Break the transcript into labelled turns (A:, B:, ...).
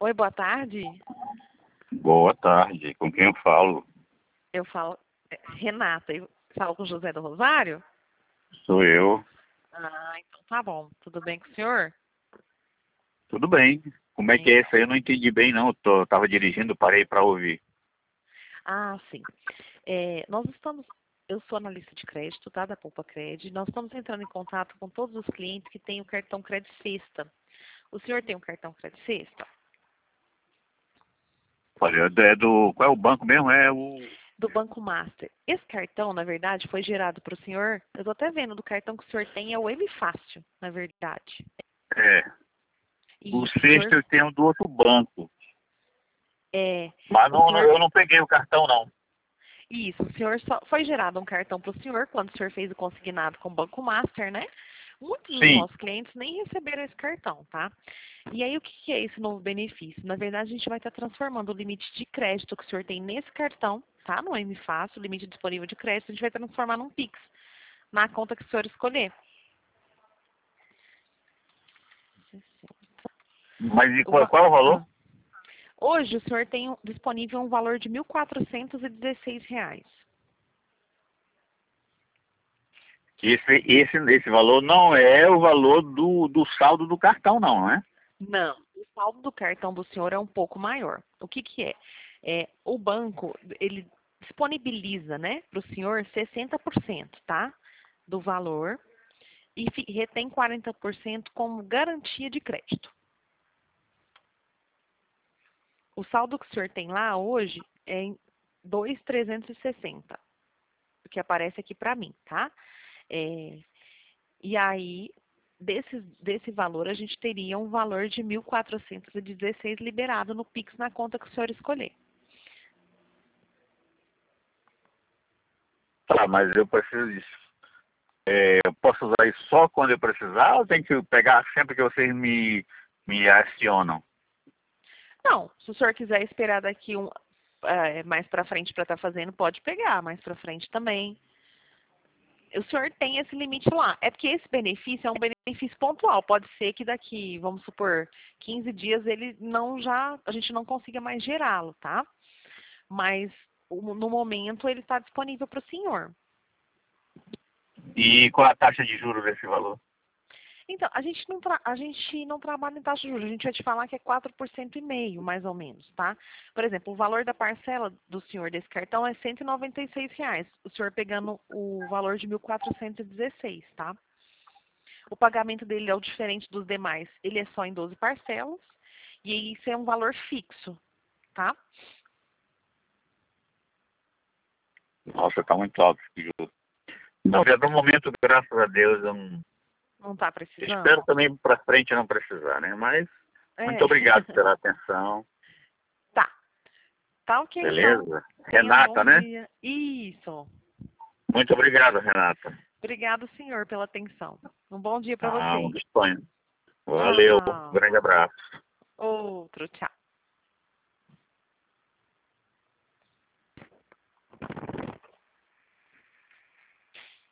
A: Oi, boa tarde.
B: Boa tarde, com quem eu falo?
A: Eu falo Renata, eu falo com José do Rosário?
B: Sou eu.
A: Ah, então tá bom. Tudo bem com o senhor?
B: Tudo bem. Como é que é isso aí? Eu não entendi bem, não. Tava dirigindo, parei para ouvir.
A: Ah, sim. Nós estamos, eu sou analista de crédito, tá, da Poupa Cred. Nós estamos entrando em contato com todos os clientes que têm o cartão Cred Sexta. O senhor tem um cartão Cred Sexta?
B: Olha, qual é o banco mesmo? É o...
A: Do Banco Master. Esse cartão, na verdade, foi gerado para o senhor. Eu estou até vendo do cartão que o senhor tem é o M Fácil, na verdade.
B: É.
A: E
B: O
A: o
B: sexto
A: senhor
B: eu tenho do outro banco. Mas
A: o senhor,
B: eu não peguei o cartão, não.
A: isso, o senhor só foi gerado um cartão para o senhor quando o senhor fez o consignado com o Banco Master, né? Muitos dos
B: Sim.
A: nossos clientes nem receberam esse cartão, tá? E aí, o que é esse novo benefício? Na verdade, a gente vai estar transformando o limite de crédito que o senhor tem nesse cartão, tá? No M Fácil, o limite disponível de crédito, a gente vai transformar num Pix, na conta que o senhor escolher.
B: Mas e
A: O
B: qual,
A: va-
B: qual é o valor?
A: ah. Hoje, o senhor tem disponível um valor de R$ 1.416.
B: Esse valor não é o valor do saldo do cartão, não, né?
A: Não, o saldo do cartão do senhor é um pouco maior. O que é? O banco, ele disponibiliza, né, para o senhor 60%, tá? Do valor e retém 40% como garantia de crédito. O saldo que o senhor tem lá hoje é em 2.360, o que aparece aqui para mim, tá? E aí, desse valor, a gente teria um valor de 1.416 liberado no Pix na conta que o senhor escolher.
B: Tá, mas eu preciso disso. Eu posso usar isso só quando eu precisar ou tem que pegar sempre que vocês me acionam?
A: Não, se o senhor quiser esperar daqui mais para frente para estar fazendo, pode pegar mais para frente também. O senhor tem esse limite lá. É porque esse benefício é um benefício pontual. Pode ser que daqui, vamos supor, 15 dias a gente não consiga mais gerá-lo, tá? Mas no momento ele está disponível para o senhor.
B: E qual a taxa de juros desse valor?
A: Então, a gente não trabalha em taxa de juros, a gente vai te falar que é 4,5%, mais ou menos, tá? Por exemplo, o valor da parcela do senhor desse cartão é R$ 196, o senhor pegando o valor de 1.416, tá? O pagamento dele é o diferente dos demais, ele é só em 12 parcelas, e isso é um valor fixo, tá?
B: Nossa, tá muito alto esse juro. Não, já no momento, graças a Deus, eu não...
A: Não tá precisando?
B: Espero também para frente não precisar, né? Mas muito
A: É.
B: obrigado pela atenção.
A: Tá. Tá ok, então.
B: Beleza?
A: Tenha um
B: Renata,
A: bom
B: né?
A: dia. Isso.
B: Muito obrigado, Renata.
A: Obrigado, senhor, pela atenção. Um bom dia para
B: Ah,
A: você.
B: um sonho. Valeu.
A: Tchau.
B: Grande abraço.
A: Outro, tchau.